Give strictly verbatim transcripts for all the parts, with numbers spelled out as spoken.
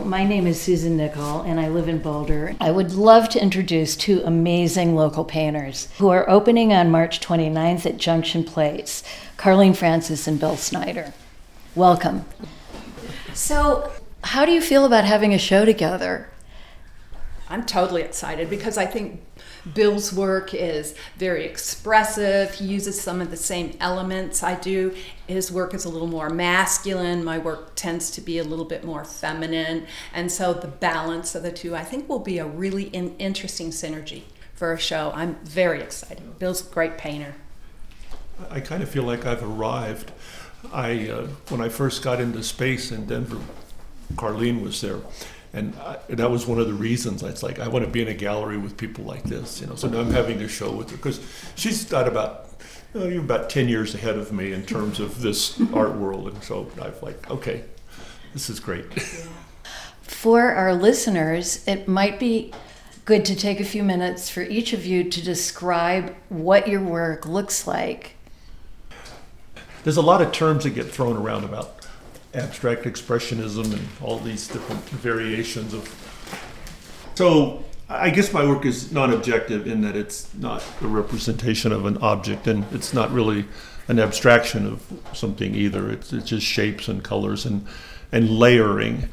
my name is Susan Nicol, and I live in Boulder. I would love to introduce two amazing local painters who are opening on March twenty-ninth at Junction Place, Carlene Francis and Bill Snyder. Welcome. So, how do you feel about having a show together? I'm totally excited because I think Bill's work is very expressive. He uses some of the same elements I do. His work is a little more masculine. My work tends to be a little bit more feminine. And so the balance of the two, I think, will be a really in- interesting synergy for a show. I'm very excited. Bill's a great painter. I kind of feel like I've arrived. I uh, when I first got into space in Denver, Carlene was there. And I, that was one of the reasons. It's like, I want to be in a gallery with people like this, you know. So now I'm having a show with her because she's got about, you know, you're about ten years ahead of me in terms of this art world. And so I'm like, okay, this is great. For our listeners, it might be good to take a few minutes for each of you to describe what your work looks like. There's a lot of terms that get thrown around about abstract expressionism and all these different variations of. So I guess my work is non-objective in that it's not a representation of an object, and it's not really an abstraction of something either. It's, it's just shapes and colors and and layering.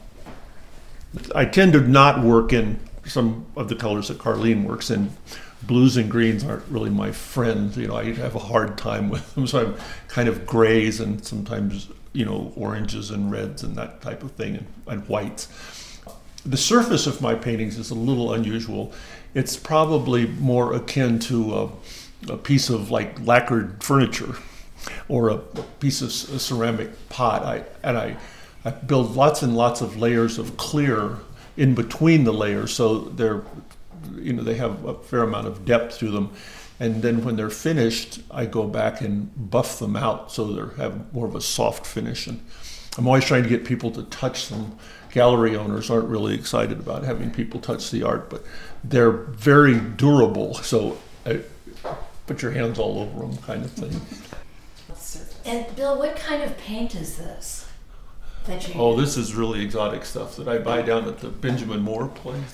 I tend to not work in some of the colors that Carlene works in. Blues and greens aren't really my friends. You know, I have a hard time with them, so I'm kind of grays and sometimes, you know, oranges and reds and that type of thing, and, and whites. The surface of my paintings is a little unusual. It's probably more akin to a, a piece of like lacquered furniture or a, a piece of a ceramic pot. I, and I, I build lots and lots of layers of clear in between the layers, so they're, you know, they have a fair amount of depth to them. And then when they're finished, I go back and buff them out so they have more of a soft finish. And I'm always trying to get people to touch them. Gallery owners aren't really excited about having people touch the art, but they're very durable. So I, put your hands all over them, kind of thing. And Bill, what kind of paint is this that you Oh, use? this is really exotic stuff that I buy down at the Benjamin Moore place.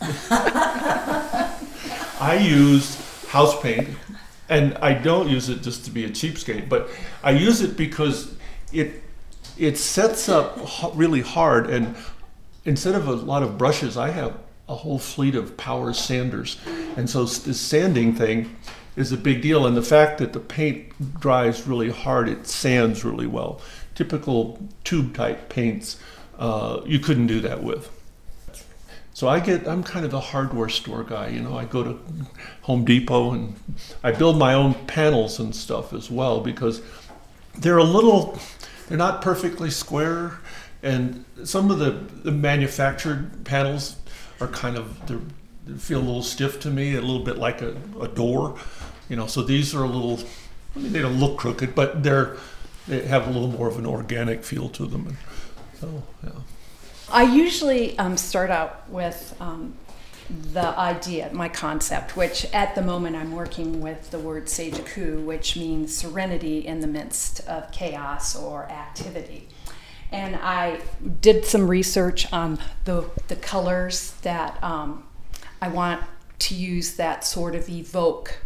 I use house paint, and I don't use it just to be a cheapskate, but I use it because it it sets up really hard, and instead of a lot of brushes, I have a whole fleet of power sanders, and so this sanding thing is a big deal, and the fact that the paint dries really hard, it sands really well. Typical tube-type paints, uh, you couldn't do that with. So I get, I'm kind of the hardware store guy, you know, I go to Home Depot and I build my own panels and stuff as well because they're a little, they're not perfectly square, and some of the, the manufactured panels are kind of, they're, they feel a little stiff to me, a little bit like a, a door, you know, so these are a little, I mean, they don't look crooked, but they're, they have a little more of an organic feel to them, and so, yeah. I usually um, start out with um, the idea, my concept, which at the moment I'm working with the word seijuku, which means serenity in the midst of chaos or activity. And I did some research on the, the colors that um, I want to use that sort of evoke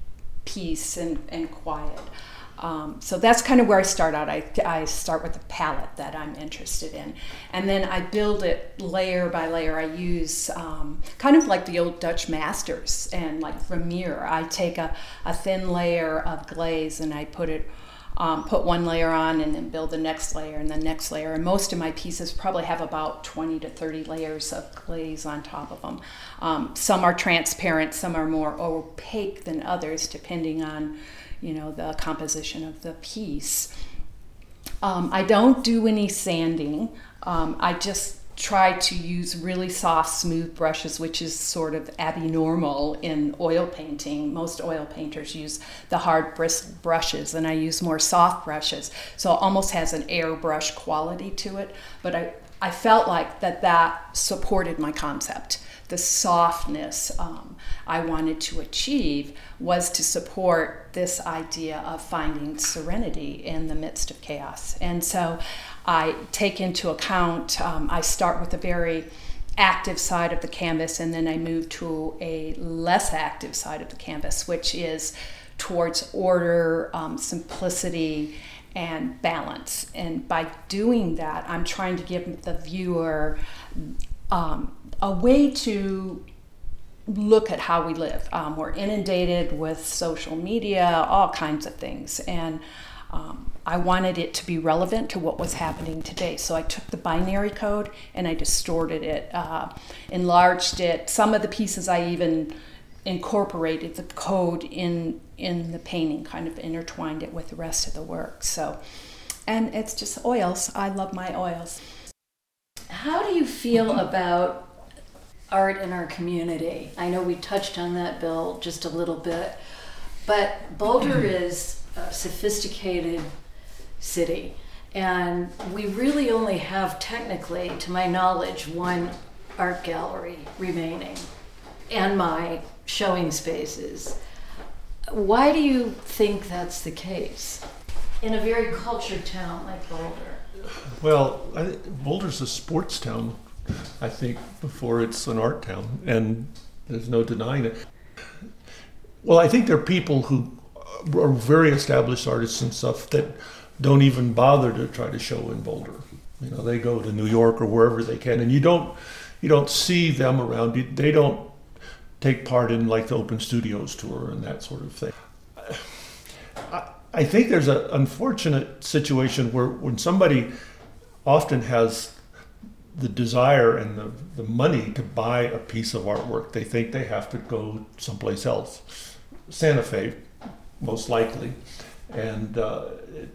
peace and, and quiet. Um, so that's kind of where I start out. I, I start with the palette that I'm interested in. And then I build it layer by layer. I use um, kind of like the old Dutch masters and like Vermeer. I take a, a thin layer of glaze and I put it, um, put one layer on and then build the next layer and the next layer. And most of my pieces probably have about twenty to thirty layers of glaze on top of them. Um, some are transparent, some are more opaque than others, depending on you know, the composition of the piece. Um, I don't do any sanding. Um, I just try to use really soft, smooth brushes, which is sort of abnormal in oil painting. Most oil painters use the hard brisk brushes, and I use more soft brushes. So it almost has an airbrush quality to it. But I, I felt like that that supported my concept. The softness um, I wanted to achieve was to support this idea of finding serenity in the midst of chaos. And so I take into account, um, I start with a very active side of the canvas, and then I move to a less active side of the canvas, which is towards order, um, simplicity, and balance. And by doing that, I'm trying to give the viewer um, a way to look at how we live. Um, we're inundated with social media, all kinds of things, and um, I wanted it to be relevant to what was happening today. So I took the binary code and I distorted it, uh, enlarged it. Some of the pieces I even incorporated the code in in the painting, kind of intertwined it with the rest of the work. So, and it's just oils. I love my oils. How do you feel about art in our community? I know we touched on that, Bill, just a little bit, but Boulder is a sophisticated city, and we really only have, technically, to my knowledge, one art gallery remaining, and my showing spaces. Why do you think that's the case in a very cultured town like Boulder? Well, I, Boulder's a sports town, I think, before it's an art town, and there's no denying it. Well, I think there are people who are very established artists and stuff that don't even bother to try to show in Boulder. You know, they go to New York or wherever they can, and you don't you don't see them around. They don't take part in like the Open Studios tour and that sort of thing. I, I think there's an unfortunate situation where when somebody often has the desire and the, the money to buy a piece of artwork, they think they have to go someplace else. Santa Fe, most likely. And uh, it,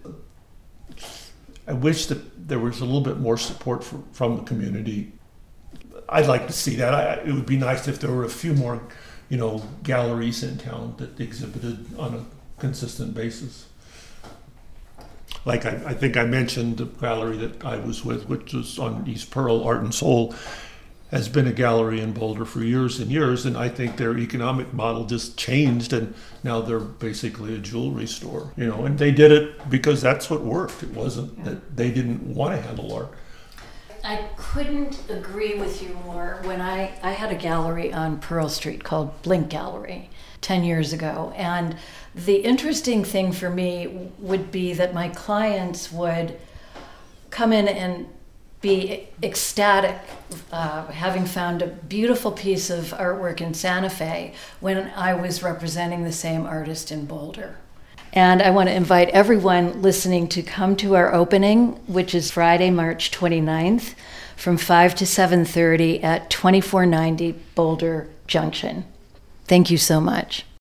I wish that there was a little bit more support for, from the community. I'd like to see that. I, it would be nice if there were a few more, you know, galleries in town that exhibited on a consistent basis. Like I, I think I mentioned the gallery that I was with, which was on East Pearl, Art and Soul, has been a gallery in Boulder for years and years, and I think their economic model just changed, and now they're basically a jewelry store, you know, and they did it because that's what worked. It wasn't yeah. that they didn't want to handle art. I couldn't agree with you more. When I, I had a gallery on Pearl Street called Blink Gallery ten years ago, and the interesting thing for me would be that my clients would come in and be ecstatic, uh, having found a beautiful piece of artwork in Santa Fe when I was representing the same artist in Boulder. And I want to invite everyone listening to come to our opening, which is Friday, March twenty-ninth, from five to seven thirty at twenty-four ninety Boulder Junction. Thank you so much.